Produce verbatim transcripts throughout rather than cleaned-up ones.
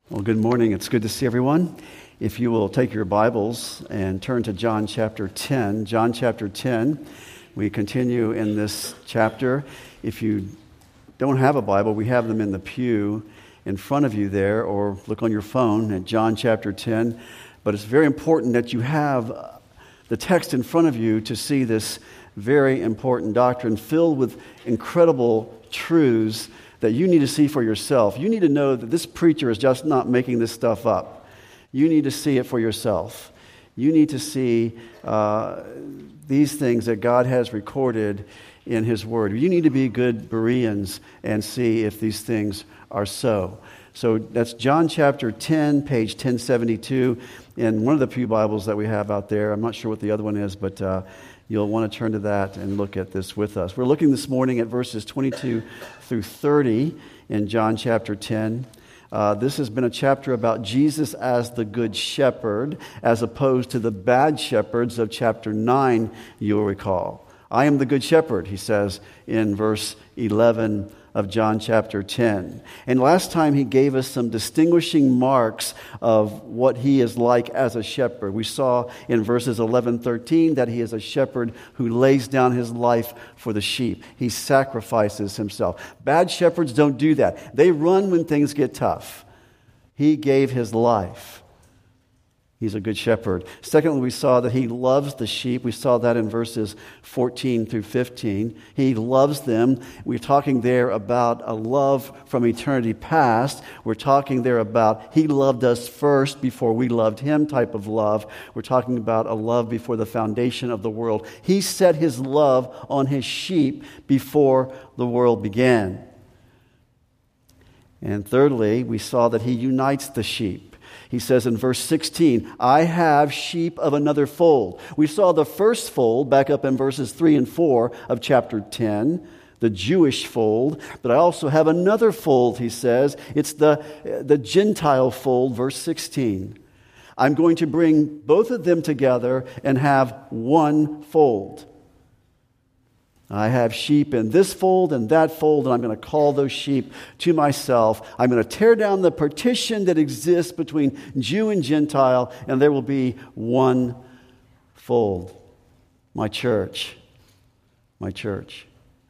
Well, good morning. It's good to see everyone. If you will take your Bibles and turn to John chapter ten. John chapter ten. We continue in this chapter. If you don't have a Bible, we have them in the pew in front of you there, or look on your phone at John chapter ten. But it's very important that you have the text in front of you to see this very important doctrine filled with incredible truths that you need to see for yourself. You need to know that this preacher is just not making this stuff up. You need to see it for yourself. You need to see uh, these things that God has recorded in His Word. You need to be good Bereans and see if these things are so. So that's John chapter ten, page ten seventy-two, in one of the pew Bibles that we have out there. I'm not sure what the other one is, but uh, you'll want to turn to that and look at this with us. We're looking this morning at verses twenty-two through thirty in John chapter ten. Uh, this has been a chapter about Jesus as the good shepherd, as opposed to the bad shepherds of chapter nine, you'll recall. I am the good shepherd, he says in verse eleven of John chapter ten. And last time he gave us some distinguishing marks of what he is like as a shepherd. We saw in verses eleven, thirteen that he is a shepherd who lays down his life for the sheep. He sacrifices himself. Bad shepherds don't do that. They run when things get tough. He gave his life. He's a good shepherd. Secondly, we saw that he loves the sheep. We saw that in verses fourteen through fifteen. He loves them. We're talking there about a love from eternity past. We're talking there about he loved us first before we loved him type of love. We're talking about a love before the foundation of the world. He set his love on his sheep before the world began. And thirdly, we saw that he unites the sheep. He says in verse sixteen, I have sheep of another fold. We saw the first fold back up in verses three and four of chapter ten, the Jewish fold. But I also have another fold, he says. It's the, the Gentile fold, verse sixteen. I'm going to bring both of them together and have one fold. I have sheep in this fold and that fold, and I'm going to call those sheep to myself. I'm going to tear down the partition that exists between Jew and Gentile, and there will be one fold. My church. My church.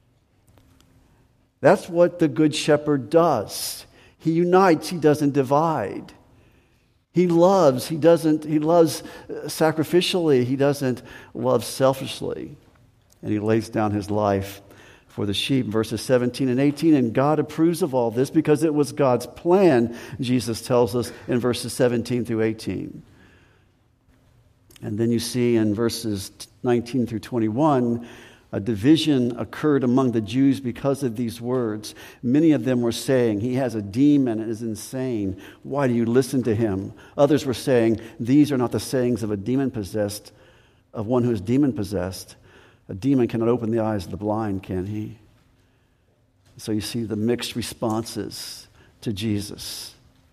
That's what the Good Shepherd does. He unites, he doesn't divide. He loves, he doesn't, he loves sacrificially, he doesn't love selfishly. And he lays down his life for the sheep. Verses seventeen and eighteen, and God approves of all this because it was God's plan, Jesus tells us in verses seventeen through eighteen. And then you see in verses nineteen through twenty-one, a division occurred among the Jews because of these words. Many of them were saying, he has a demon and is insane. Why do you listen to him? Others were saying, these are not the sayings of a demon-possessed, of one who is demon-possessed. A demon cannot open the eyes of the blind, can he? So you see the mixed responses to Jesus.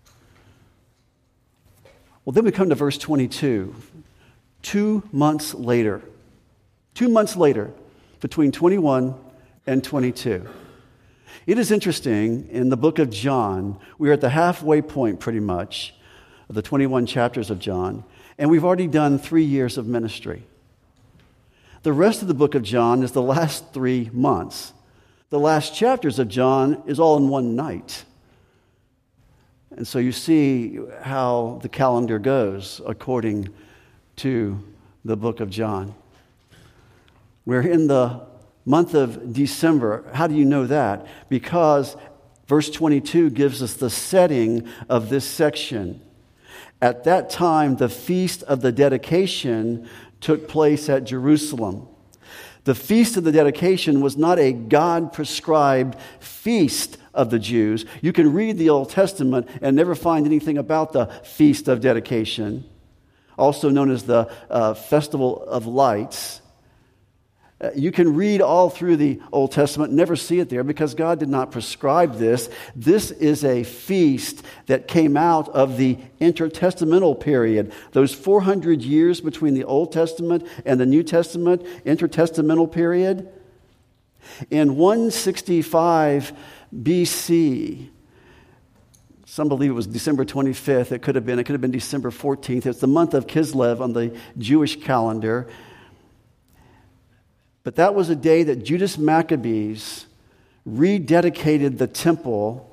Well, then we come to verse twenty-two. Two months later. Two months later, between twenty-one and twenty-two. It is interesting, in the book of John, we are at the halfway point pretty much of the twenty-one chapters of John, and we've already done three years of ministry. The rest of the book of John is the last three months. The last chapters of John is all in one night. And so you see how the calendar goes according to the book of John. We're in the month of December. How do you know that? Because verse twenty-two gives us the setting of this section. At that time, the feast of the dedication took place at Jerusalem. The feast of the dedication was not a God-prescribed feast of the Jews. You can read the Old Testament and never find anything about the feast of dedication, also known as the uh, Festival of Lights. You can read all through the Old Testament, never see it there because God did not prescribe this. This is a feast that came out of the intertestamental period. Those four hundred years between the Old Testament and the New Testament, intertestamental period. In one sixty-five B C, Some believe it was December twenty-fifth. It could have been. It could have been December fourteenth. It's the month of Kislev on the Jewish calendar. But that was a day that Judas Maccabees rededicated the temple.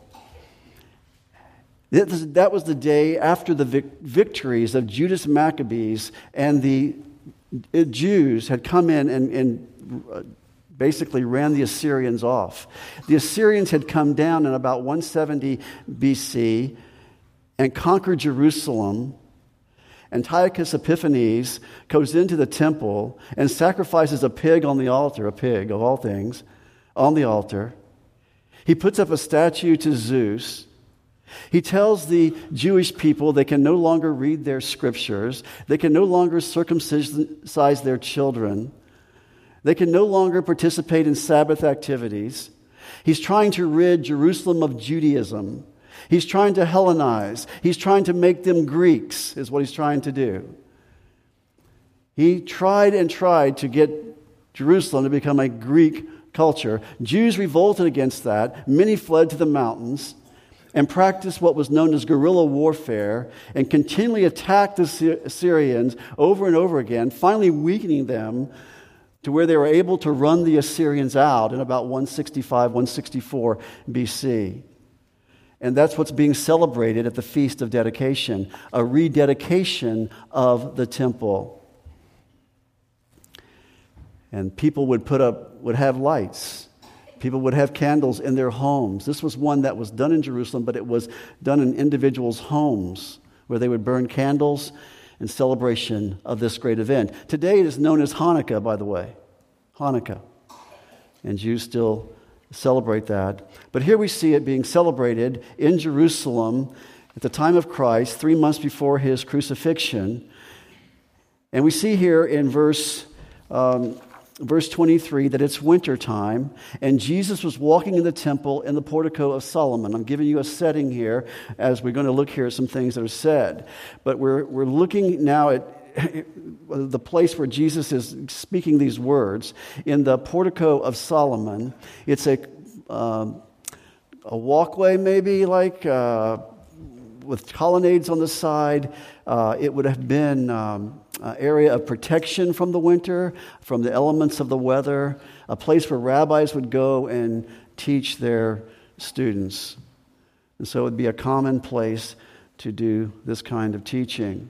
That was the day after the victories of Judas Maccabees, and the Jews had come in and, and basically ran the Assyrians off. The Assyrians had come down in about one seventy B C and conquered Jerusalem. Antiochus Epiphanes goes into the temple and sacrifices a pig on the altar, a pig of all things, on the altar. He puts up a statue to Zeus. He tells the Jewish people they can no longer read their scriptures. They can no longer circumcise their children. They can no longer participate in Sabbath activities. He's trying to rid Jerusalem of Judaism. He's trying to Hellenize. He's trying to make them Greeks, is what he's trying to do. He tried and tried to get Jerusalem to become a Greek culture. Jews revolted against that. Many fled to the mountains and practiced what was known as guerrilla warfare and continually attacked the Assyrians over and over again, finally weakening them to where they were able to run the Assyrians out in about one sixty-five, one sixty-four B C. And that's what's being celebrated at the Feast of Dedication, a rededication of the temple. And people would put up, would have lights. People would have candles in their homes. This was one that was done in Jerusalem, but it was done in individuals' homes where they would burn candles in celebration of this great event. Today it is known as Hanukkah, by the way. Hanukkah. And Jews still celebrate that. But here we see it being celebrated in Jerusalem at the time of Christ, three months before his crucifixion. And we see here in verse... Um, Verse twenty-three, that it's wintertime, and Jesus was walking in the temple in the portico of Solomon. I'm giving you a setting here as we're going to look here at some things that are said. But we're, we're looking now at the place where Jesus is speaking these words in the portico of Solomon. It's a, uh, a walkway maybe like uh, with colonnades on the side. Uh, it would have been... Um, Uh, area of protection from the winter, from the elements of the weather, a place where rabbis would go and teach their students. And so it would be a common place to do this kind of teaching.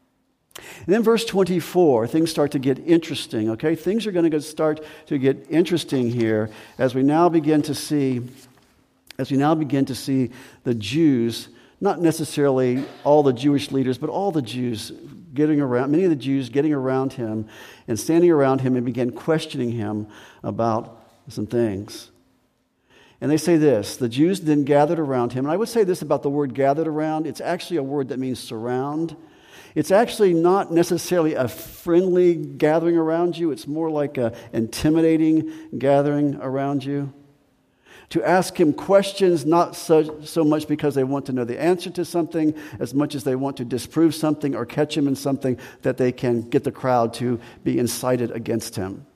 And then verse twenty-four, things start to get interesting, okay? Things are going to start to get interesting here as we now begin to see, as we now begin to see the Jews, not necessarily all the Jewish leaders, but all the Jews getting around, many of the Jews getting around him and standing around him and began questioning him about some things. And they say this, the Jews then gathered around him. And I would say this about the word gathered around. It's actually a word that means surround. It's actually not necessarily a friendly gathering around you. It's more like an intimidating gathering around you. To ask him questions, not so, so much because they want to know the answer to something, as much as they want to disprove something or catch him in something that they can get the crowd to be incited against him.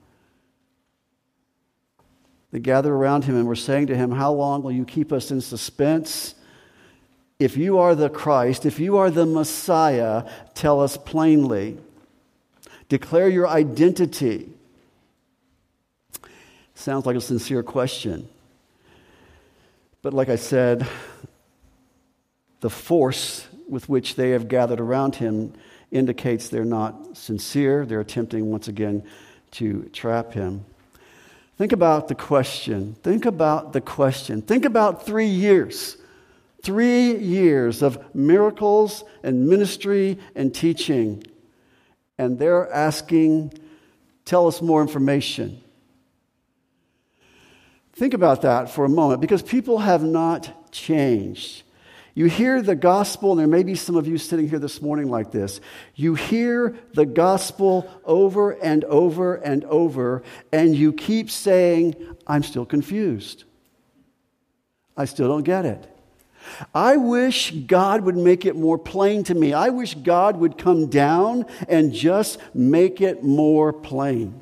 They gather around him and were saying to him, "How long will you keep us in suspense? If you are the Christ, if you are the Messiah, tell us plainly. Declare your identity." Sounds like a sincere question. But like I said, the force with which they have gathered around him indicates they're not sincere. They're attempting once again to trap him. Think about the question. Think about the question. Think about three years. Three years of miracles and ministry and teaching. And they're asking, tell us more information. Think about that for a moment, because people have not changed. You hear the gospel, and there may be some of you sitting here this morning like this. You hear the gospel over and over and over, and you keep saying, I'm still confused. I still don't get it. I wish God would make it more plain to me. I wish God would come down and just make it more plain.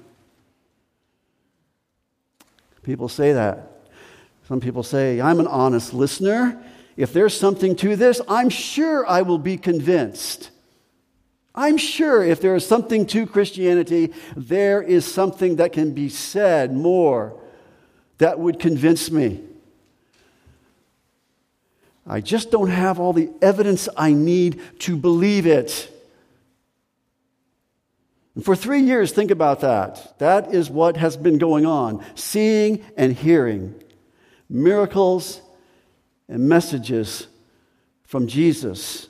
People say that. Some people say, I'm an honest listener. If there's something to this, I'm sure I will be convinced. I'm sure if there is something to Christianity, there is something that can be said more that would convince me. I just don't have all the evidence I need to believe it. And for three years, think about that. That is what has been going on. Seeing and hearing miracles and messages from Jesus.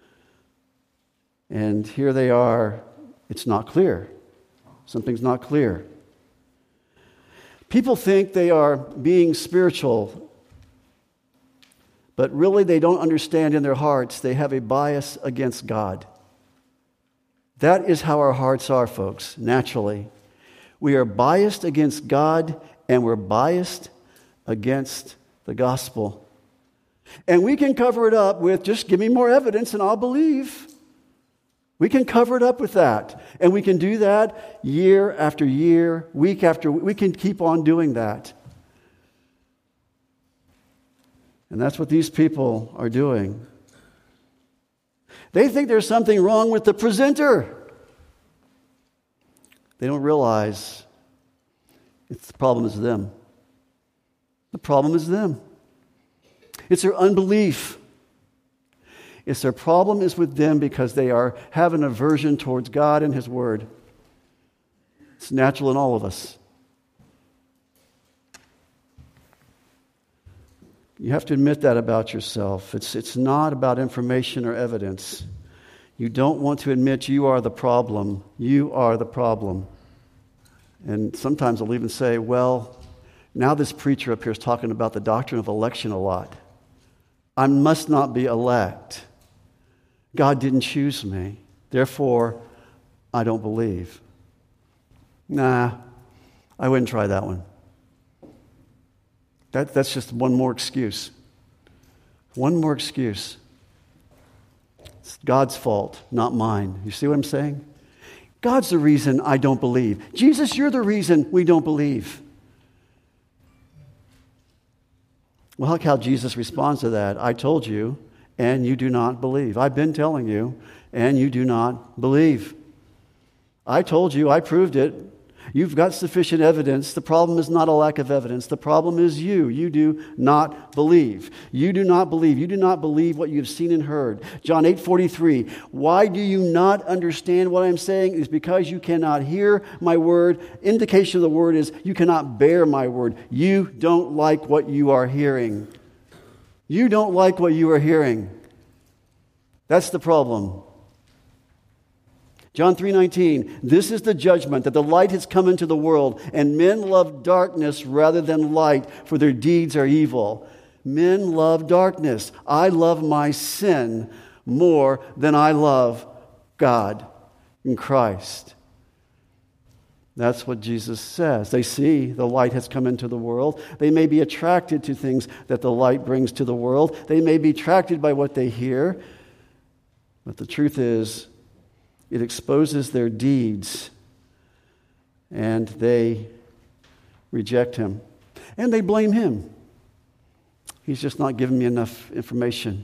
And here they are. It's not clear. Something's not clear. People think they are being spiritual, but really they don't understand in their hearts they have a bias against God. That is how our hearts are, folks, naturally. We are biased against God, and we're biased against the gospel. And we can cover it up with, just give me more evidence and I'll believe. We can cover it up with that. And we can do that year after year, week after week. We can keep on doing that. And that's what these people are doing. They think there's something wrong with the presenter. They don't realize it's the problem is them. The problem is them. It's their unbelief. It's their problem is with them because they are have an aversion towards God and His Word. It's natural in all of us. You have to admit that about yourself. It's, it's not about information or evidence. You don't want to admit you are the problem. You are the problem. And sometimes I'll even say, well, now this preacher up here is talking about the doctrine of election a lot. I must not be elect. God didn't choose me. Therefore, I don't believe. Nah, I wouldn't try that one. That, that's just one more excuse. One more excuse. It's God's fault, not mine. You see what I'm saying? God's the reason I don't believe. Jesus, you're the reason we don't believe. Well, look how Jesus responds to that. I told you, and you do not believe. I've been telling you, and you do not believe. I told you, I proved it. You've got sufficient evidence. The problem is not a lack of evidence. The problem is you. You do not believe. You do not believe. You do not believe what you've seen and heard. John eight forty-three. Why do you not understand what I'm saying? It's because you cannot hear my word. Indication of the word is you cannot bear my word. You don't like what you are hearing. You don't like what you are hearing. That's the problem. John three nineteen, this is the judgment, that the light has come into the world, and men love darkness rather than light, for their deeds are evil. Men love darkness. I love my sin more than I love God in Christ. That's what Jesus says. They see the light has come into the world. They may be attracted to things that the light brings to the world. They may be attracted by what they hear. But the truth is, it exposes their deeds, and they reject Him. And they blame Him. He's just not giving me enough information.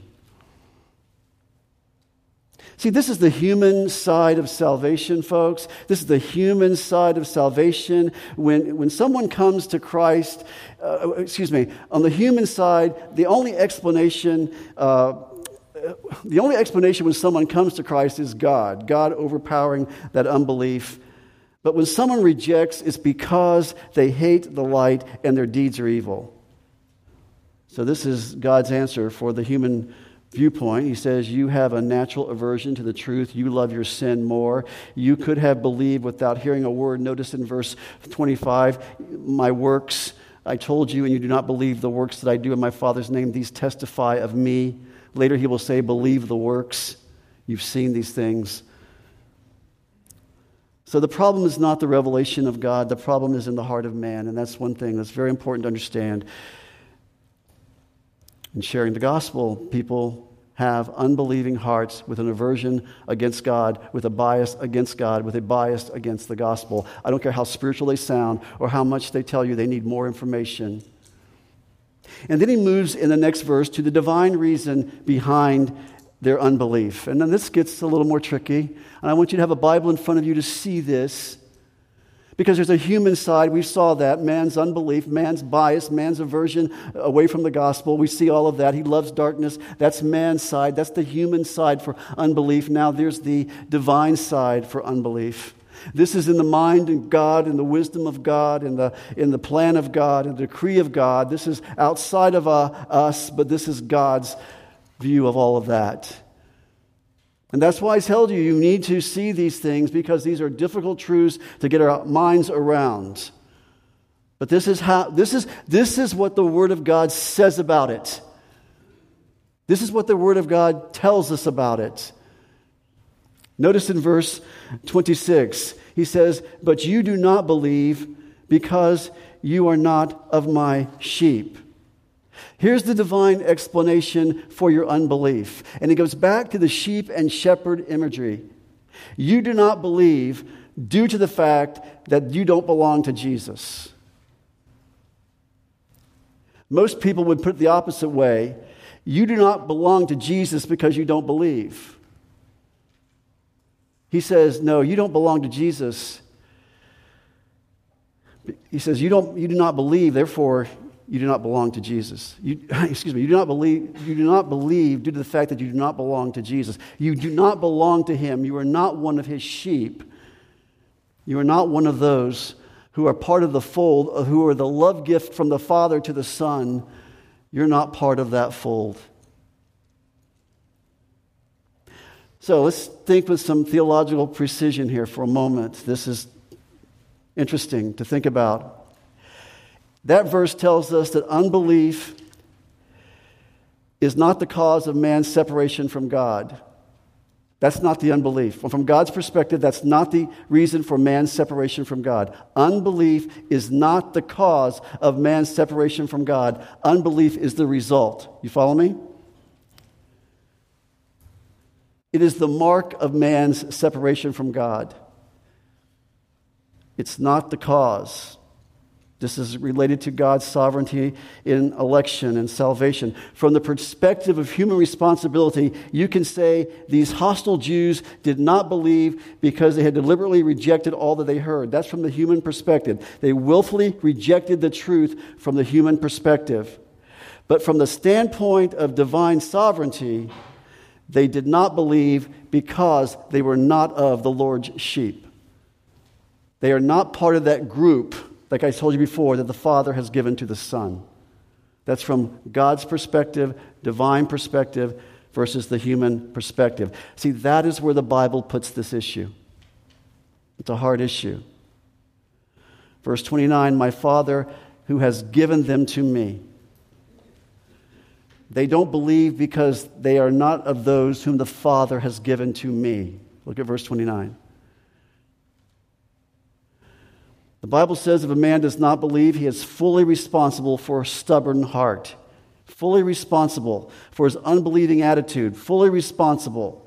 See, this is the human side of salvation, folks. This is the human side of salvation. When, when someone comes to Christ, uh, excuse me, on the human side, the only explanation uh, The only explanation when someone comes to Christ is God. God overpowering that unbelief. But when someone rejects, it's because they hate the light and their deeds are evil. So this is God's answer for the human viewpoint. He says, you have a natural aversion to the truth. You love your sin more. You could have believed without hearing a word. Notice in verse twenty-five, my works, I told you, and you do not believe the works that I do in my Father's name. These testify of me. Later he will say, believe the works. You've seen these things. So the problem is not the revelation of God. The problem is in the heart of man. And that's one thing that's very important to understand. In sharing the gospel, people have unbelieving hearts with an aversion against God, with a bias against God, with a bias against the gospel. I don't care how spiritual they sound or how much they tell you they need more information. And then he moves in the next verse to the divine reason behind their unbelief. And then this gets a little more tricky. And I want you to have a Bible in front of you to see this. Because there's a human side. We saw that. Man's unbelief, man's bias, man's aversion away from the gospel. We see all of that. He loves darkness. That's man's side. That's the human side for unbelief. Now there's the divine side for unbelief. This is in the mind of God, in the wisdom of God, in the, in the plan of God, in the decree of God. This is outside of uh, us, but this is God's view of all of that. And that's why I told you, you need to see these things because these are difficult truths to get our minds around. But this is how this is this is what the Word of God says about it. This is what the Word of God tells us about it. Notice in verse twenty-six, he says, "But you do not believe because you are not of my sheep." Here's the divine explanation for your unbelief. And it goes back to the sheep and shepherd imagery. You do not believe due to the fact that you don't belong to Jesus. Most people would put it the opposite way. You do not belong to Jesus because you don't believe. He says, no, you don't belong to Jesus. He says, you don't, you do not believe, therefore you do not belong to Jesus. You, excuse me, you do not believe, you do not believe due to the fact that you do not belong to Jesus. You do not belong to him. You are not one of his sheep. You are not one of those who are part of the fold, who are the love gift from the Father to the Son. You're not part of that fold. So let's think with some theological precision here for a moment. This is interesting to think about. That verse tells us that unbelief is not the cause of man's separation from God. That's not the unbelief. From God's perspective, that's not the reason for man's separation from God. Unbelief is not the cause of man's separation from God. Unbelief is the result. You follow me? It is the mark of man's separation from God. It's not the cause. This is related to God's sovereignty in election and salvation. From the perspective of human responsibility, you can say these hostile Jews did not believe because they had deliberately rejected all that they heard. That's from the human perspective. They willfully rejected the truth from the human perspective. But from the standpoint of divine sovereignty, they did not believe because they were not of the Lord's sheep. They are not part of that group, like I told you before, that the Father has given to the Son. That's from God's perspective, divine perspective, versus the human perspective. See, that is where the Bible puts this issue. It's a hard issue. Verse twenty-nine, my Father who has given them to me. They don't believe because they are not of those whom the Father has given to me. Look at verse twenty-nine. The Bible says if a man does not believe, he is fully responsible for a stubborn heart. Fully responsible for his unbelieving attitude. Fully responsible.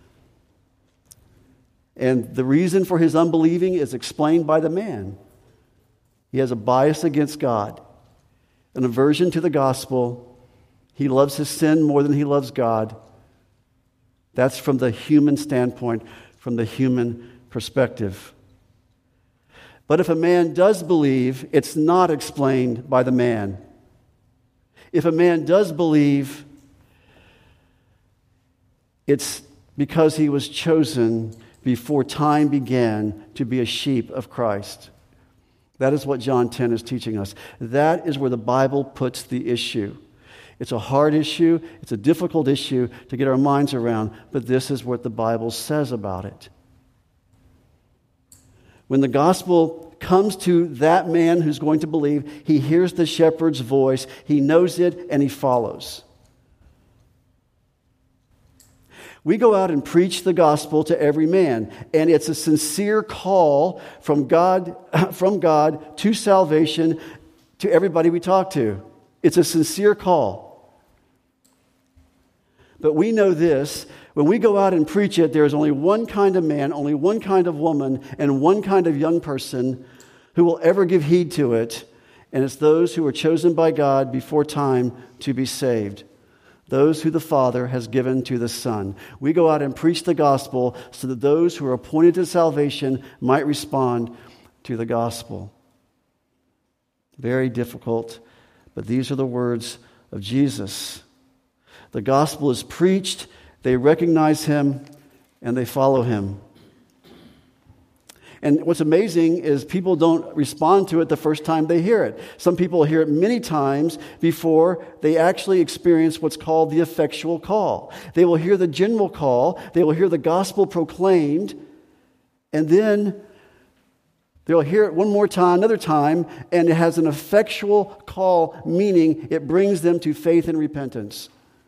And the reason for his unbelieving is explained by the man. He has a bias against God, an aversion to the gospel. He loves his sin more than he loves God. That's from the human standpoint, from the human perspective. But if a man does believe, it's not explained by the man. If a man does believe, it's because he was chosen before time began to be a sheep of Christ. That is what John ten is teaching us. That is where the Bible puts the issue. It's a hard issue. It's a difficult issue to get our minds around, but this is what the Bible says about it. When the gospel comes to that man who's going to believe, he hears the shepherd's voice, he knows it, and he follows. We go out and preach the gospel to every man, and it's a sincere call from God, from God to salvation to everybody we talk to. It's a sincere call. But we know this, when we go out and preach it, there is only one kind of man, only one kind of woman, and one kind of young person who will ever give heed to it, And it's those who were chosen by God before time to be saved. Those who the Father has given to the Son. We go out and preach the gospel so that those who are appointed to salvation might respond to the gospel. Very difficult, but these are the words of Jesus. The gospel is preached, they recognize him, and they follow him. And what's amazing is people don't respond to it the first time they hear it. Some people hear it many times before they actually experience what's called the effectual call. They will hear the general call, they will hear the gospel proclaimed, and then they'll hear it one more time, another time, and it has an effectual call, meaning it brings them to faith and repentance.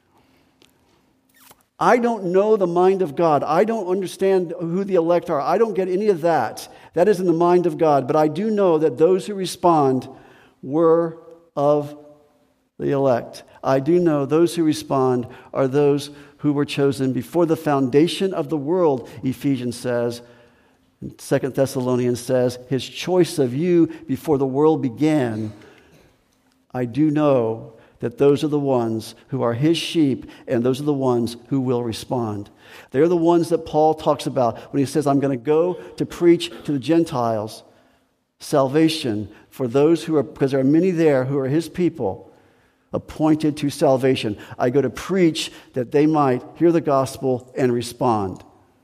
I don't know the mind of God. I don't understand who the elect are. I don't get any of that. That is in the mind of God. But I do know that those who respond were of the elect. I do know those who respond are those who were chosen before the foundation of the world, Ephesians says. Second Thessalonians says, his choice of you before the world began. I do know that those are the ones who are his sheep, and those are the ones who will respond. They're the ones that Paul talks about when he says, I'm going to go to preach to the Gentiles salvation for those who are, because there are many there who are his people, appointed to salvation. I go to preach that they might hear the gospel and respond.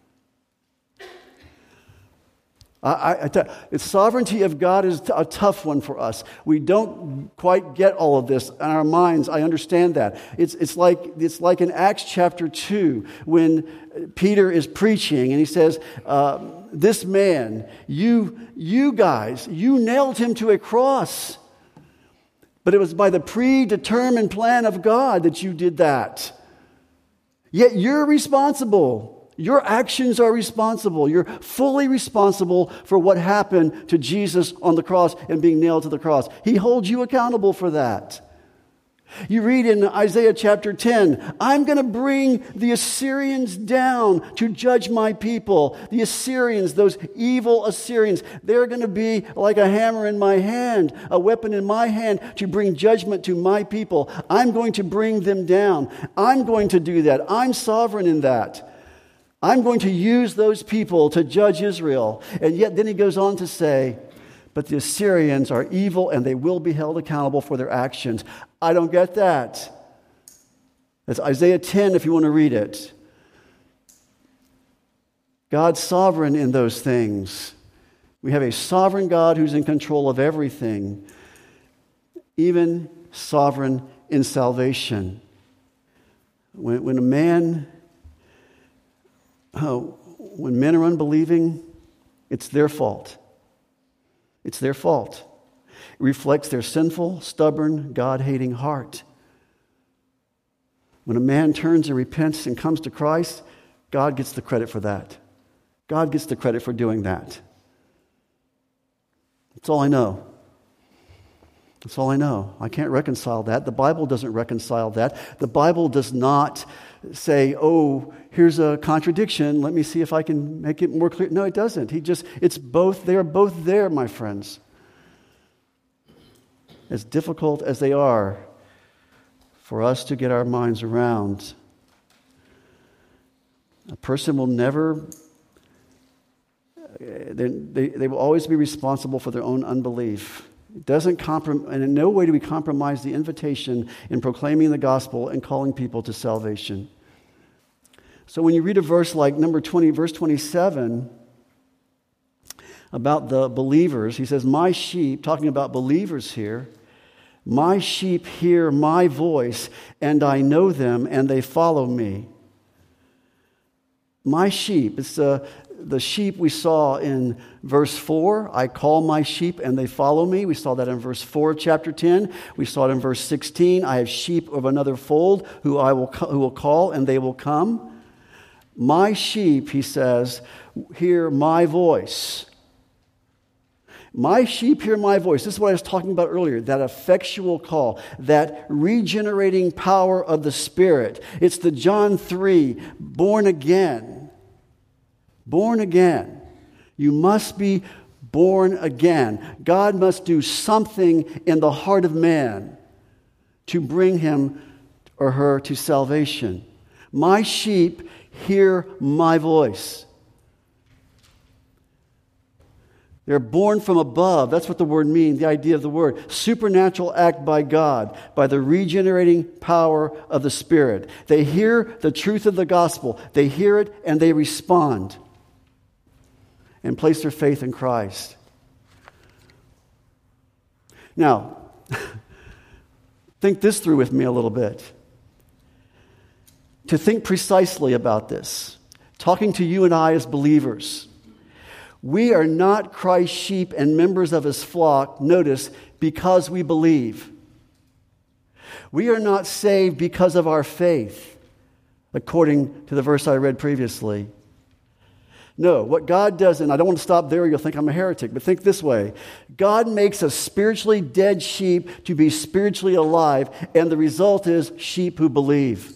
I, I, the sovereignty of God is a tough one for us. We don't quite get all of this in our minds. I understand that. It's, it's, like, it's like in Acts chapter two when Peter is preaching and he says, uh, this man, you, you guys, you nailed him to a cross. But it was by the predetermined plan of God that you did that. Yet you're responsible. Your actions are responsible. You're fully responsible for what happened to Jesus on the cross and being nailed to the cross. He holds you accountable for that. You read in Isaiah chapter ten, I'm going to bring the Assyrians down to judge my people. The Assyrians, those evil Assyrians, they're going to be like a hammer in my hand, a weapon in my hand to bring judgment to my people. I'm going to bring them down. I'm going to do that. I'm sovereign in that. I'm going to use those people to judge Israel. And yet then he goes on to say, but the Assyrians are evil and they will be held accountable for their actions. I don't get that. That's Isaiah ten if you want to read it. God's sovereign in those things. We have a sovereign God who's in control of everything, even sovereign in salvation. When, when a man... Oh, when men are unbelieving, it's their fault. It's their fault. It reflects their sinful, stubborn, God-hating heart. When a man turns and repents and comes to Christ, God gets the credit for that. God gets the credit for doing that. That's all I know. That's all I know. I can't reconcile that. The Bible doesn't reconcile that. The Bible does not say, oh, here's a contradiction. Let me see if I can make it more clear. No, it doesn't. He just, it's both, they're both there, my friends. As difficult as they are for us to get our minds around, a person will never, they, they, they will always be responsible for their own unbelief. It doesn't comprom- and in no way do we compromise the invitation in proclaiming the gospel and calling people to salvation. So when you read a verse like number twenty, verse twenty-seven, about the believers, he says, my sheep, talking about believers here, my sheep hear my voice, and I know them, and they follow me. My sheep, it's the, the sheep we saw in verse four. I call my sheep and they follow me. We saw that in verse four of chapter ten. We saw it in verse sixteen. I have sheep of another fold who I will who will call and they will come. My sheep, he says, hear my voice. My sheep hear my voice. This is what I was talking about earlier, that effectual call, that regenerating power of the Spirit. It's the John three, born again. Born again. You must be born again. God must do something in the heart of man to bring him or her to salvation. My sheep hear my voice. They're born from above. That's what the word means, the idea of the word. Supernatural act by God, by the regenerating power of the Spirit. They hear the truth of the gospel. They hear it and they respond and place their faith in Christ. Now, think this through with me a little bit. To think precisely about this, talking to you and I as believers, we are not Christ's sheep and members of his flock, notice, because we believe. We are not saved because of our faith, according to the verse I read previously. No, what God does, and I don't want to stop there, you'll think I'm a heretic, but think this way. God makes a spiritually dead sheep to be spiritually alive, and the result is sheep who believe.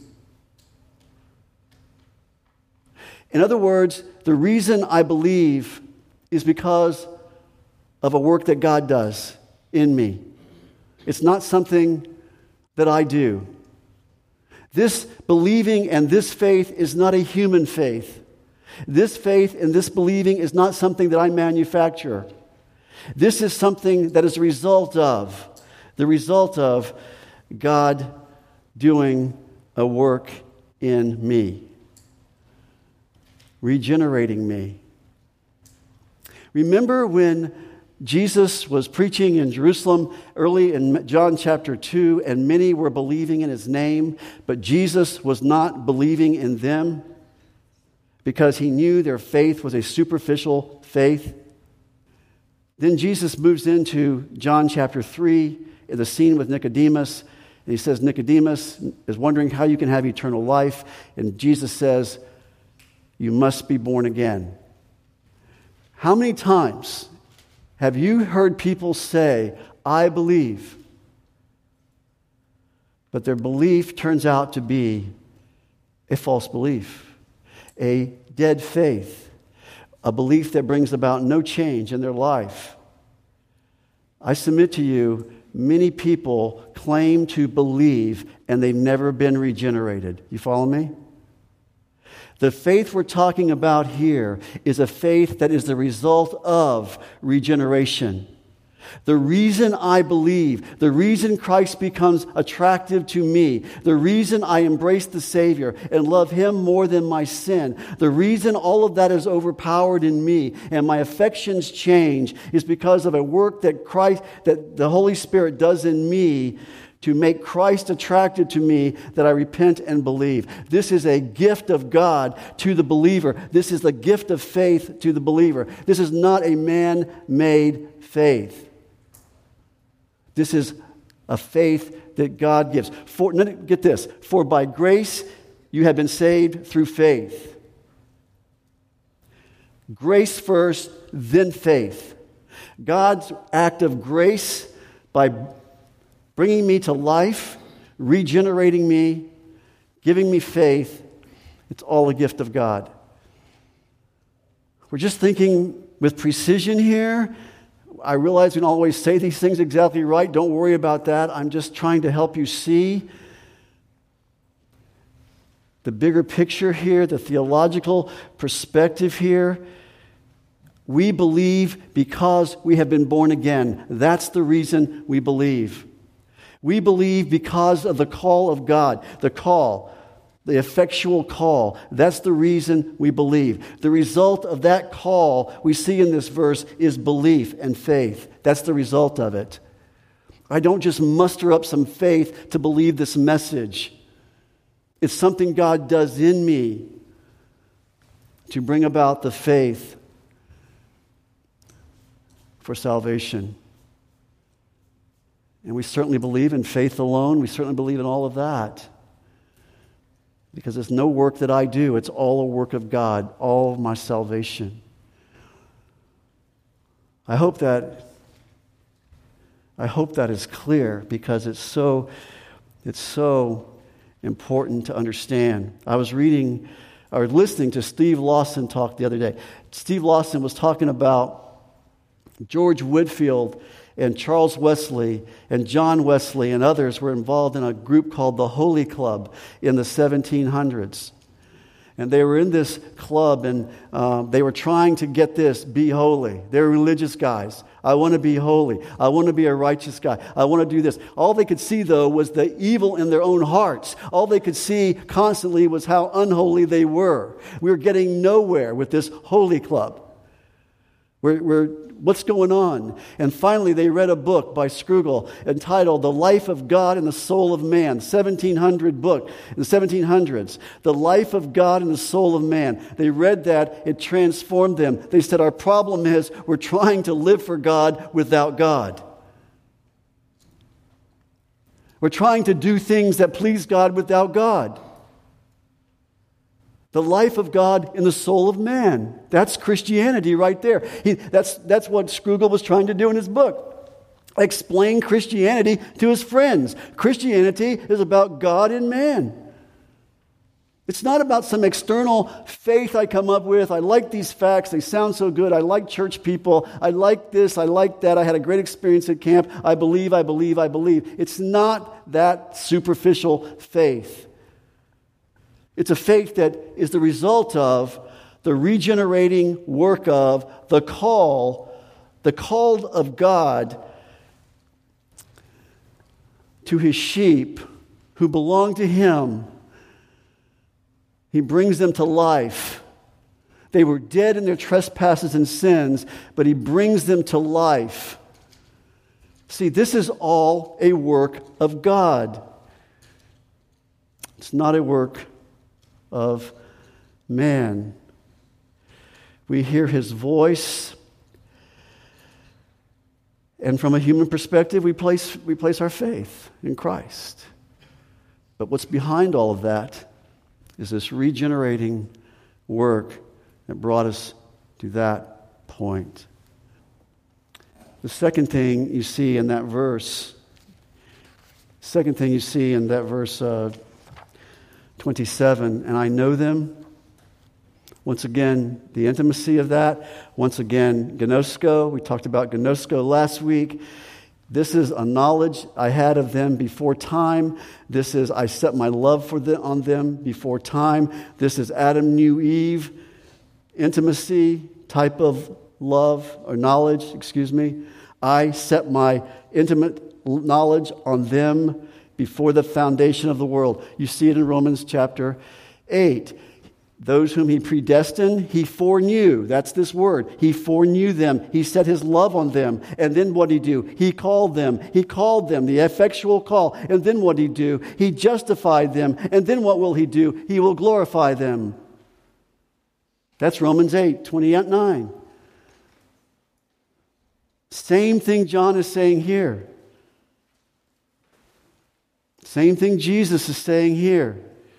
In other words, the reason I believe is because of a work that God does in me. It's not something that I do. This believing and this faith is not a human faith. This faith and this believing is not something that I manufacture. This is something that is a result of, the result of God doing a work in me, regenerating me. Remember when Jesus was preaching in Jerusalem early in John chapter two, and many were believing in his name, but Jesus was not believing in them because he knew their faith was a superficial faith? Then Jesus moves into John chapter three, in the scene with Nicodemus, and he says, Nicodemus is wondering how you can have eternal life, and Jesus says, you must be born again. How many times have you heard people say, I believe, but their belief turns out to be a false belief, a dead faith, a belief that brings about no change in their life? I submit to you, many people claim to believe and they've never been regenerated. You follow me? The faith we're talking about here is a faith that is the result of regeneration. The reason I believe, the reason Christ becomes attractive to me, the reason I embrace the Savior and love him more than my sin, the reason all of that is overpowered in me and my affections change is because of a work that Christ, that the Holy Spirit does in me to make Christ attracted to me, that I repent and believe. This is a gift of God to the believer. This is the gift of faith to the believer. This is not a man-made faith. This is a faith that God gives. For, get this, for by grace you have been saved through faith. Grace first, then faith. God's act of grace by bringing me to life, regenerating me, giving me faith, it's all a gift of God. We're just thinking with precision here. I realize we don't always say these things exactly right. Don't worry about that. I'm just trying to help you see the bigger picture here, the theological perspective here. We believe because we have been born again. That's the reason we believe. We believe because of the call of God, the call, the effectual call. That's the reason we believe. The result of that call we see in this verse is belief and faith. That's the result of it. I don't just muster up some faith to believe this message. It's something God does in me to bring about the faith for salvation. And we certainly believe in faith alone. We certainly believe in all of that. Because it's no work that I do. It's all a work of God, all of my salvation. I hope that I hope that is clear, because it's so it's so important to understand. I was reading or listening to Steve Lawson talk the other day. Steve Lawson was talking about George Whitefield and Charles Wesley and John Wesley and others were involved in a group called the Holy Club in the seventeen hundreds. And they were in this club, and uh, they were trying to get this, be holy. They're religious guys. I want to be holy. I want to be a righteous guy. I want to do this. All they could see, though, was the evil in their own hearts. All they could see constantly was how unholy they were. We were getting nowhere with this Holy Club. We're, we're, what's going on? And finally, they read a book by Scrugel entitled The Life of God and the Soul of Man, seventeen hundred book, in the seventeen hundreds. The Life of God and the Soul of Man. They read that. It transformed them. They said, our problem is we're trying to live for God without God. We're trying to do things that please God without God. The life of God in the soul of man. That's Christianity right there. He, that's, that's what Scrugel was trying to do in his book. Explain Christianity to his friends. Christianity is about God and man. It's not about some external faith I come up with. I like these facts. They sound so good. I like church people. I like this. I like that. I had a great experience at camp. I believe, I believe, I believe. It's not that superficial faith. It's a faith that is the result of the regenerating work of the call, the call of God to his sheep who belong to him. He brings them to life. They were dead in their trespasses and sins, but he brings them to life. See, this is all a work of God. It's not a work of man. We hear his voice, and from a human perspective, we place, we place our faith in Christ. But what's behind all of that is this regenerating work that brought us to that point. The second thing you see in that verse, second thing you see in that verse uh, twenty-seven, and I know them. Once again, the intimacy of that. Once again, gnosko. We talked about gnosko last week. This is a knowledge I had of them before time. This is I set my love for them on them before time. This is Adam knew Eve. Intimacy type of love or knowledge, excuse me. I set my intimate knowledge on them before the foundation of the world. You see it in Romans chapter eight. Those whom he predestined, he foreknew. That's this word. He foreknew them. He set his love on them. And then what did he do? He called them. He called them, the effectual call. And then what did he do? He justified them. And then what will he do? He will glorify them. That's Romans eight, twenty-nine. Same thing John is saying here. Same thing Jesus is saying here.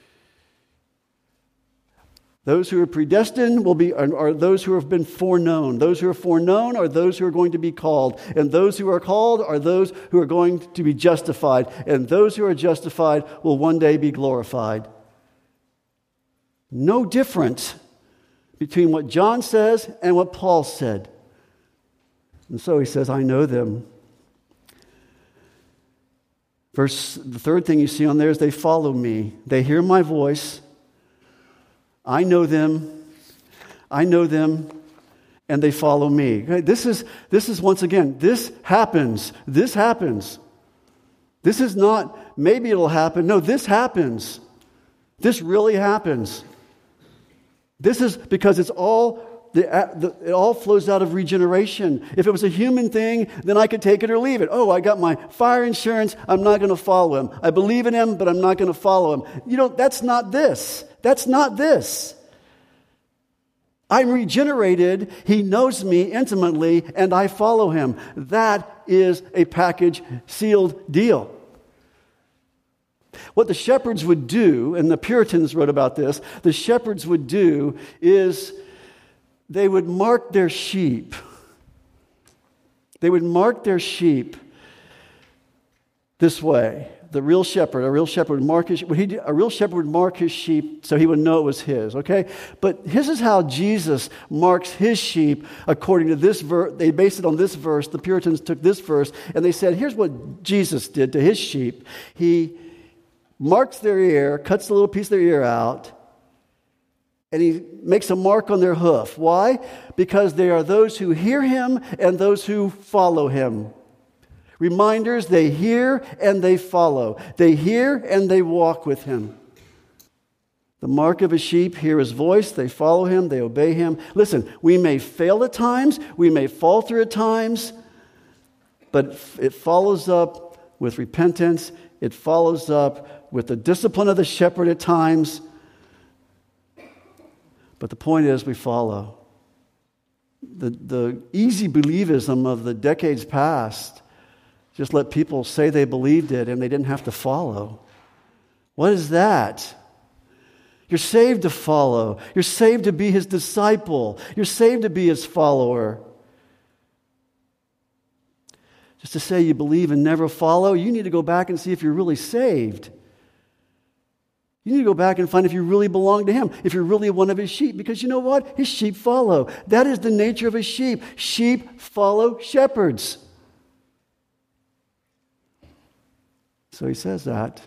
Those who are predestined will be are, are those who have been foreknown. Those who are foreknown are those who are going to be called. And those who are called are those who are going to be justified. And those who are justified will one day be glorified. No difference between what John says and what Paul said. And so he says, I know them. Verse, the third thing you see on there is they follow me. They hear my voice. I know them. I know them. And they follow me. This is, this is once again, this happens. This happens. This is not, maybe it'll happen. No, this happens. This really happens. This is because it's all The, the, it all flows out of regeneration. If it was a human thing, then I could take it or leave it. Oh, I got my fire insurance. I'm not going to follow him. I believe in him, but I'm not going to follow him. You know, that's not this. That's not this. I'm regenerated. He knows me intimately, and I follow him. That is a package sealed deal. What the shepherds would do, and the Puritans wrote about this, the shepherds would do is they would mark their sheep. They would mark their sheep this way. the real shepherd, a real shepherd would mark his, what he do, a real shepherd would mark his sheep so he would know it was his, okay? But this is how Jesus marks his sheep according to this verse. They based it on this verse. The Puritans took this verse and they said, here's what Jesus did to his sheep. He marks their ear, cuts a little piece of their ear out, and he makes a mark on their hoof. Why? Because they are those who hear him and those who follow him. Reminders, they hear and they follow. They hear and they walk with him. The mark of a sheep, hear his voice, they follow him, they obey him. Listen, we may fail at times, we may falter at times, but it follows up with repentance, it follows up with the discipline of the shepherd at times. But the point is, we follow. The, the easy believism of the decades past just let people say they believed it and they didn't have to follow. What is that? You're saved to follow. You're saved to be his disciple. You're saved to be his follower. Just to say you believe and never follow, you need to go back and see if you're really saved. You need to go back and find if you really belong to him, if you're really one of his sheep. Because you know what? His sheep follow. That is the nature of a sheep. Sheep follow shepherds. So he says that.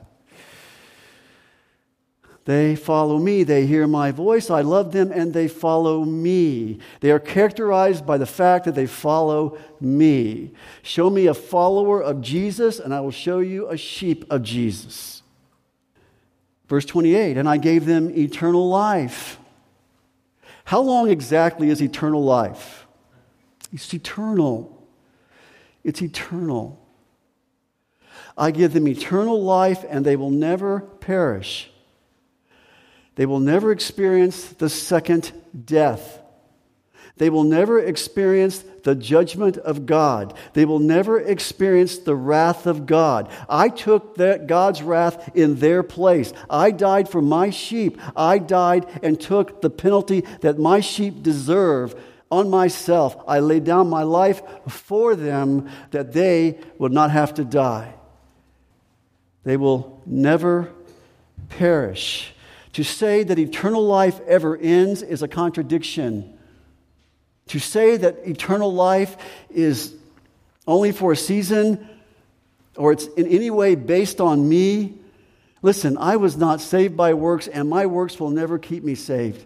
They follow me. They hear my voice. I love them and they follow me. They are characterized by the fact that they follow me. Show me a follower of Jesus and I will show you a sheep of Jesus. Verse twenty-eight, and I gave them eternal life. How long exactly is eternal life? It's eternal. It's eternal. I give them eternal life and they will never perish. They will never experience the second death. They will never experience the judgment of God. They will never experience the wrath of God. I took that God's wrath in their place. I died for my sheep. I died and took the penalty that my sheep deserve on myself. I laid down my life for them that they would not have to die. They will never perish. To say that eternal life ever ends is a contradiction. To say that eternal life is only for a season or it's in any way based on me. Listen, I was not saved by works and my works will never keep me saved.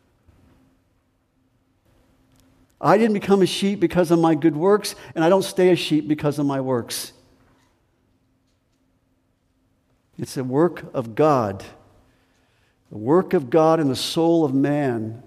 I didn't become a sheep because of my good works and I don't stay a sheep because of my works. It's a work of God. The work of God in the soul of man.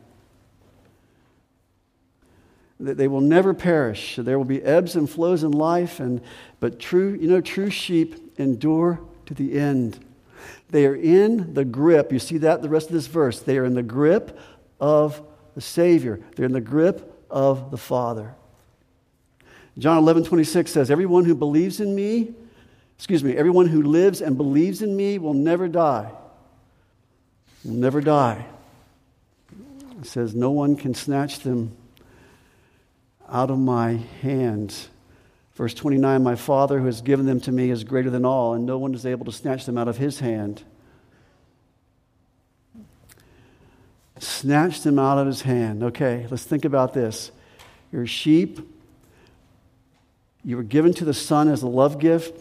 That they will never perish. There will be ebbs and flows in life, and but true, you know, true sheep endure to the end. They are in the grip. You see that in the rest of this verse. They are in the grip of the Savior. They're in the grip of the Father. John eleven twenty-six says, everyone who believes in me, excuse me, everyone who lives and believes in me will never die. Will never die. It says, no one can snatch them out of my hands. Verse twenty-nine, my Father who has given them to me is greater than all, and no one is able to snatch them out of his hand. Snatch them out of his hand. Okay, let's think about this. You're a sheep. You were given to the Son as a love gift.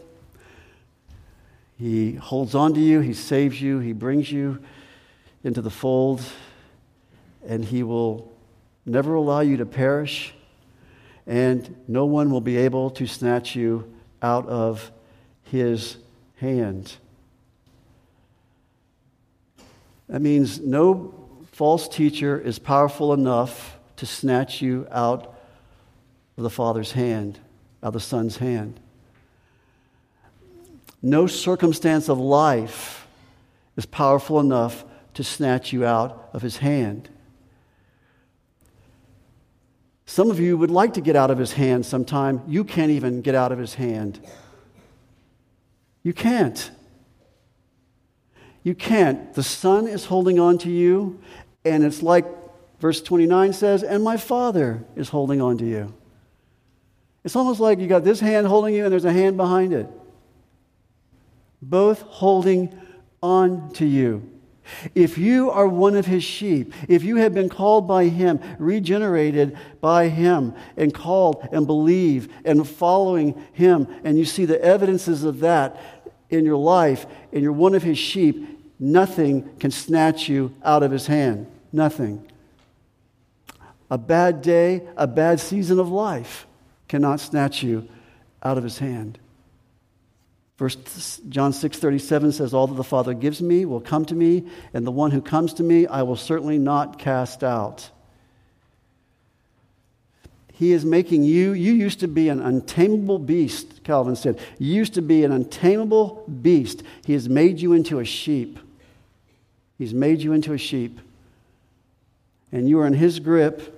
He holds on to you. He saves you. He brings you into the fold, and he will never allow you to perish, and no one will be able to snatch you out of his hand. That means no false teacher is powerful enough to snatch you out of the Father's hand, out of the Son's hand. No circumstance of life is powerful enough to snatch you out of his hand. Some of you would like to get out of his hand sometime. You can't even get out of his hand. You can't. You can't. The Son is holding on to you, and it's like verse twenty-nine says, and my Father is holding on to you. It's almost like you got this hand holding you and there's a hand behind it. both holding on to you. If you are one of his sheep, if you have been called by him, regenerated by him, and called and believe and following him, and you see the evidences of that in your life, and you're one of his sheep, nothing can snatch you out of his hand. Nothing. A bad day, a bad season of life cannot snatch you out of his hand. First John six thirty-seven says, all that the Father gives me will come to me, and the one who comes to me I will certainly not cast out. He is making you, you used to be an untamable beast, Calvin said. You used to be an untamable beast. He has made you into a sheep. He's made you into a sheep. And you are in his grip,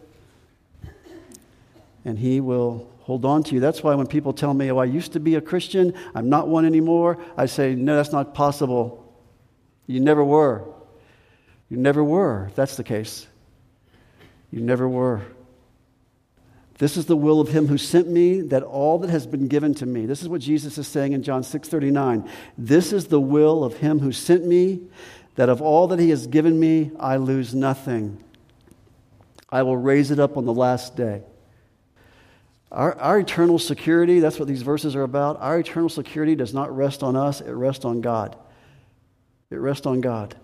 and he will hold on to you. That's why when people tell me, oh, I used to be a Christian, I'm not one anymore, I say, no, that's not possible. You never were. You never were, if that's the case. You never were. This is the will of him who sent me, that all that has been given to me. This is what Jesus is saying in John six thirty-nine. This is the will of him who sent me, that of all that he has given me, I lose nothing. I will raise it up on the last day. Our, our eternal security, that's what these verses are about. Our eternal security does not rest on us, it rests on God. It rests on God.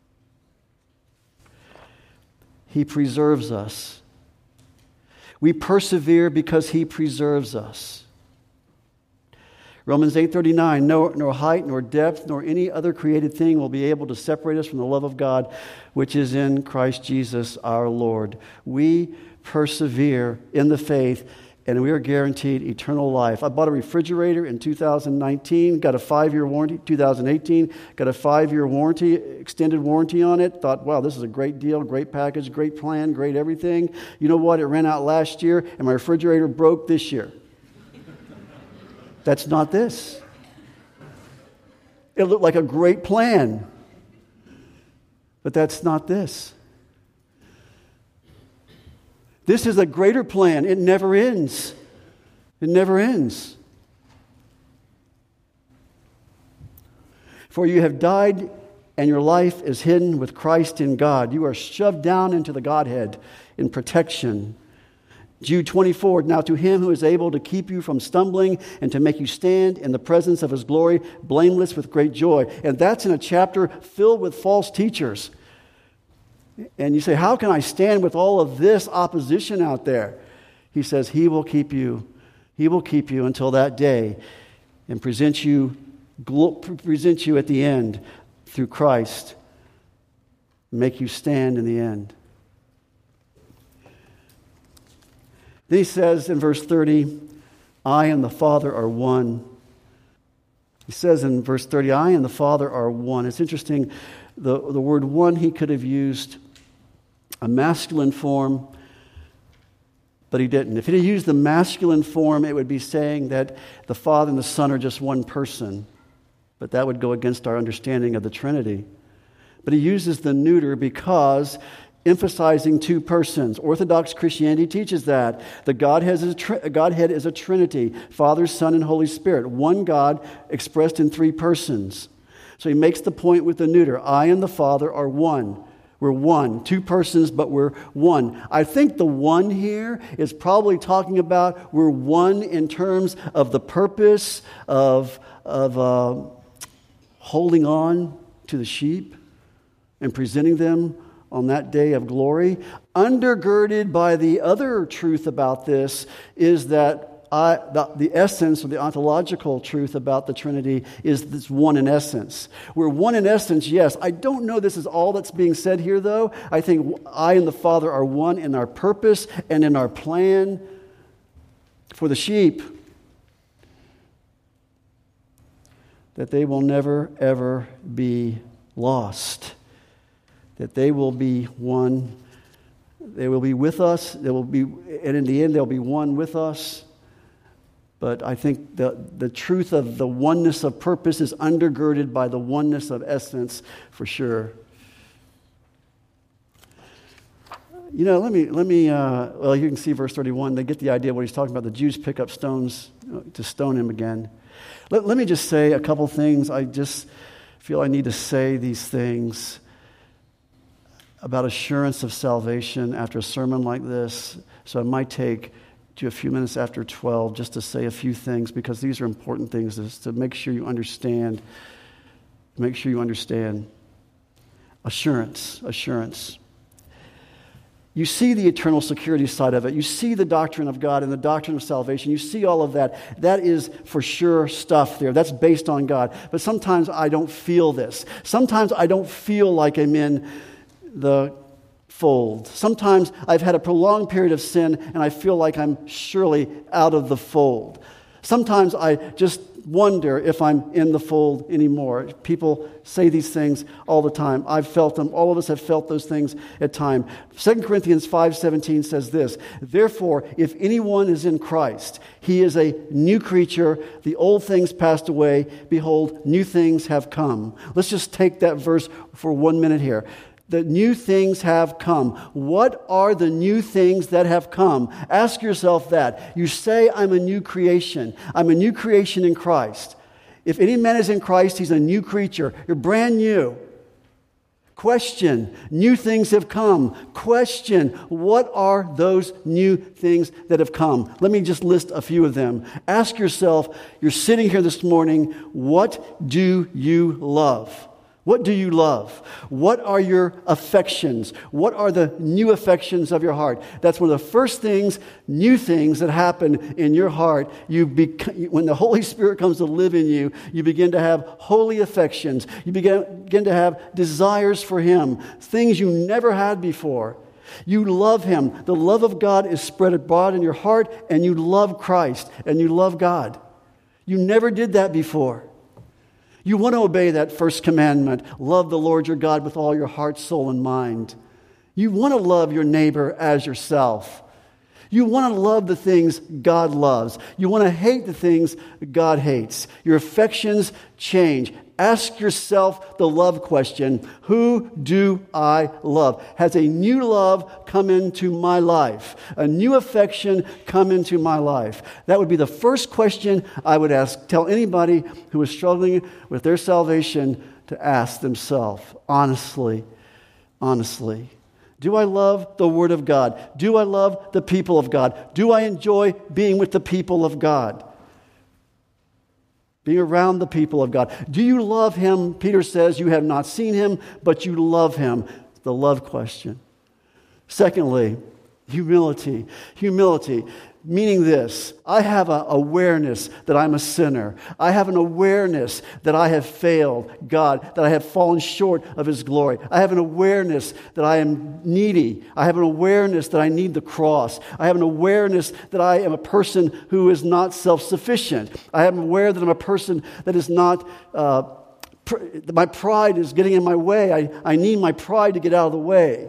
He preserves us. We persevere because he preserves us. Romans eight thirty-nine, no, nor height, nor depth, nor any other created thing will be able to separate us from the love of God, which is in Christ Jesus our Lord. We persevere in the faith, and we are guaranteed eternal life. I bought a refrigerator in two thousand nineteen, got a five-year warranty, two thousand eighteen, got a five-year warranty, extended warranty on it. Thought, wow, this is a great deal, great package, great plan, great everything. You know what? It ran out last year, and my refrigerator broke this year. That's not this. It looked like a great plan, but that's not this. This is a greater plan. It never ends. It never ends. For you have died, and your life is hidden with Christ in God. You are shoved down into the Godhead in protection. Jude twenty-four, now to him who is able to keep you from stumbling and to make you stand in the presence of his glory, blameless with great joy. And that's in a chapter filled with false teachers. And you say, how can I stand with all of this opposition out there? He says, he will keep you. He will keep you until that day and present you, present you at the end through Christ, make you stand in the end. Then he says in verse thirty, I and the Father are one. He says in verse thirty, I and the Father are one. It's interesting, the, the word one, he could have used a masculine form, but he didn't. If he had used the masculine form, it would be saying that the Father and the Son are just one person. But that would go against our understanding of the Trinity. But he uses the neuter because emphasizing two persons. Orthodox Christianity teaches that. The Godhead is, a tri- Godhead is a Trinity, Father, Son, and Holy Spirit. One God expressed in three persons. So he makes the point with the neuter. I and the Father are one. We're one. Two persons, but we're one. I think the one here is probably talking about we're one in terms of the purpose of, of uh, holding on to the sheep and presenting them on that day of glory. Undergirded by the other truth about this is that I, the, the essence or the ontological truth about the Trinity is this one in essence. We're one in essence, yes. I don't know this is all that's being said here, though. I think I and the Father are one in our purpose and in our plan for the sheep, that they will never, ever be lost. That they will be one. They will be with us. They will be, and in the end, they'll be one with us. But I think the, the truth of the oneness of purpose is undergirded by the oneness of essence for sure. You know, let me, let me uh, well, you can see verse thirty-one. They get the idea of what he's talking about. The Jews pick up stones to stone him again. Let, let me just say a couple things. I just feel I need to say these things about assurance of salvation after a sermon like this. So it might take to a few minutes after twelve just to say a few things, because these are important things to, to make sure you understand. Make sure you understand. Assurance, assurance. You see the eternal security side of it. You see the doctrine of God and the doctrine of salvation. You see all of that. That is for sure stuff there. That's based on God. But sometimes I don't feel this. Sometimes I don't feel like I'm in the fold. Sometimes I've had a prolonged period of sin and I feel like I'm surely out of the fold. Sometimes I just wonder if I'm in the fold anymore. People say these things all the time. I've felt them. All of us have felt those things at times. Second Corinthians five seventeen says this, "Therefore, if anyone is in Christ, he is a new creature. The old things passed away. Behold, new things have come." Let's just take that verse for one minute here. The new things have come. What are the new things that have come? Ask yourself that. You say, I'm a new creation. I'm a new creation in Christ. If any man is in Christ, he's a new creature. You're brand new. Question, new things have come. Question, what are those new things that have come? Let me just list a few of them. Ask yourself, you're sitting here this morning, what do you love? What do you love? What are your affections? What are the new affections of your heart? That's one of the first things, new things that happen in your heart. You bec- when the Holy Spirit comes to live in you, you begin to have holy affections. You begin, begin to have desires for Him, things you never had before. You love Him. The love of God is spread abroad in your heart, and you love Christ, and you love God. You never did that before. You want to obey that first commandment, love the Lord your God with all your heart, soul, and mind. You want to love your neighbor as yourself. You want to love the things God loves. You want to hate the things God hates. Your affections change. Ask yourself the love question, who do I love? Has a new love come into my life? A new affection come into my life? That would be the first question I would ask. Tell anybody who is struggling with their salvation to ask themselves, honestly, honestly. Do I love the Word of God? Do I love the people of God? Do I enjoy being with the people of God? Being around the people of God. Do you love Him? Peter says you have not seen Him, but you love Him. The love question. Secondly, humility. Humility. Meaning this, I have an awareness that I'm a sinner. I have an awareness that I have failed God, that I have fallen short of His glory. I have an awareness that I am needy. I have an awareness that I need the cross. I have an awareness that I am a person who is not self-sufficient. I am aware that I'm a person that is not, uh, pr- my pride is getting in my way. I, I need my pride to get out of the way.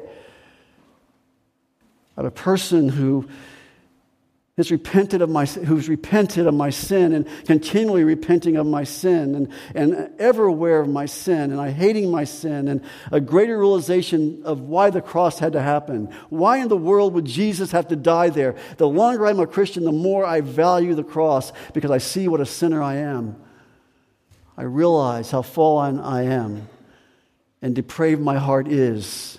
I'm a person who has repented of my who's repented of my sin and continually repenting of my sin and, and ever aware of my sin and I hating my sin and a greater realization of why the cross had to happen. Why in the world would Jesus have to die there? The longer I'm a Christian, the more I value the cross because I see what a sinner I am. I realize how fallen I am and depraved my heart is.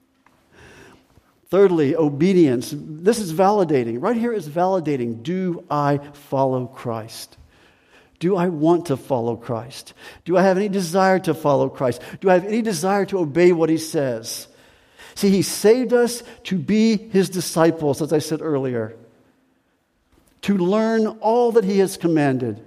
Thirdly, obedience. This is validating. Right here is validating. Do I follow Christ? Do I want to follow Christ? Do I have any desire to follow Christ? Do I have any desire to obey what He says? See, He saved us to be His disciples, as I said earlier, to learn all that He has commanded.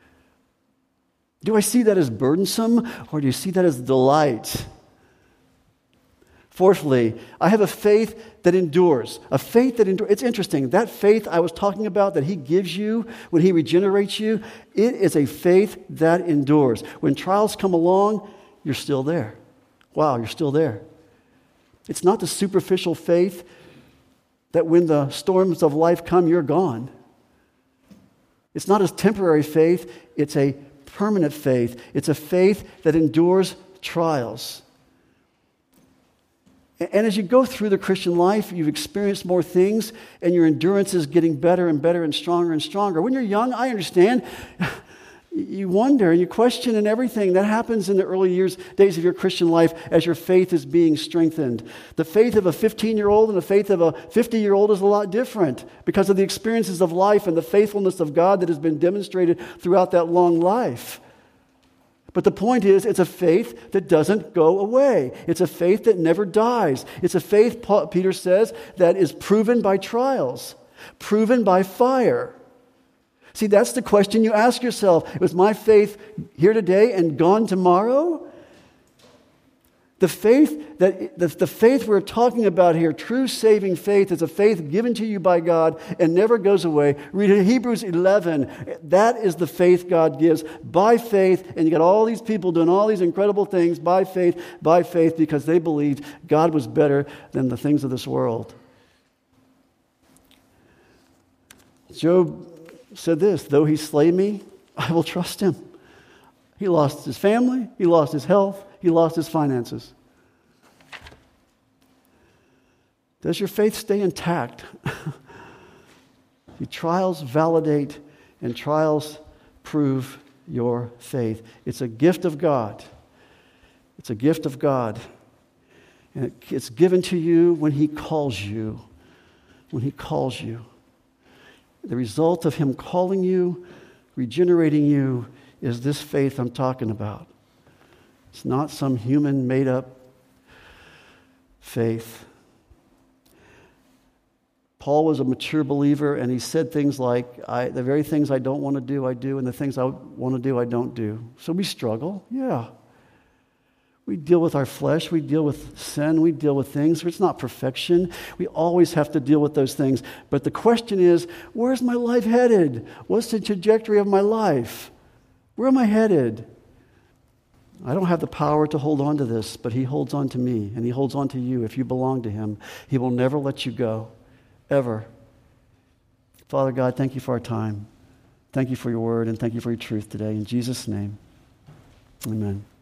Do I see that as burdensome, or do you see that as delight? Fourthly, I have a faith that endures. A faith that endures. It's interesting. That faith I was talking about that He gives you when He regenerates you, it is a faith that endures. When trials come along, you're still there. Wow, you're still there. It's not the superficial faith that when the storms of life come, you're gone. It's not a temporary faith. It's a permanent faith. It's a faith that endures trials. And as you go through the Christian life, you've experienced more things, and your endurance is getting better and better and stronger and stronger. When you're young, I understand, you wonder and you question and everything. That happens in the early years, days of your Christian life as your faith is being strengthened. The faith of a fifteen-year-old and the faith of a fifty-year-old is a lot different because of the experiences of life and the faithfulness of God that has been demonstrated throughout that long life. But the point is, it's a faith that doesn't go away. It's a faith that never dies. It's a faith, Paul, Peter says, that is proven by trials, proven by fire. See, that's the question you ask yourself. Was my faith here today and gone tomorrow? The faith that the, the faith we're talking about here, true saving faith, is a faith given to you by God and never goes away. Read Hebrews eleven. That is the faith God gives by faith, and you got all these people doing all these incredible things by faith, by faith, because they believed God was better than the things of this world. Job said this, though he slay me, I will trust him. He lost his family, he lost his health, he lost his finances. Does your faith stay intact? Your trials validate and trials prove your faith. It's a gift of God. It's a gift of God. And it, it's given to you when He calls you. When He calls you. The result of Him calling you, regenerating you, is this faith I'm talking about. It's not some human made-up faith. Paul was a mature believer, and he said things like, I, the very things I don't want to do, I do, and the things I want to do, I don't do. So we struggle, yeah. We deal with our flesh, we deal with sin, we deal with things. It's not perfection. We always have to deal with those things. But the question is, where's my life headed? What's the trajectory of my life? Where am I headed? I don't have the power to hold on to this, but He holds on to me, and He holds on to you if you belong to Him. He will never let you go, ever. Father God, thank You for our time. Thank You for Your word, and thank You for Your truth today. In Jesus' name, amen.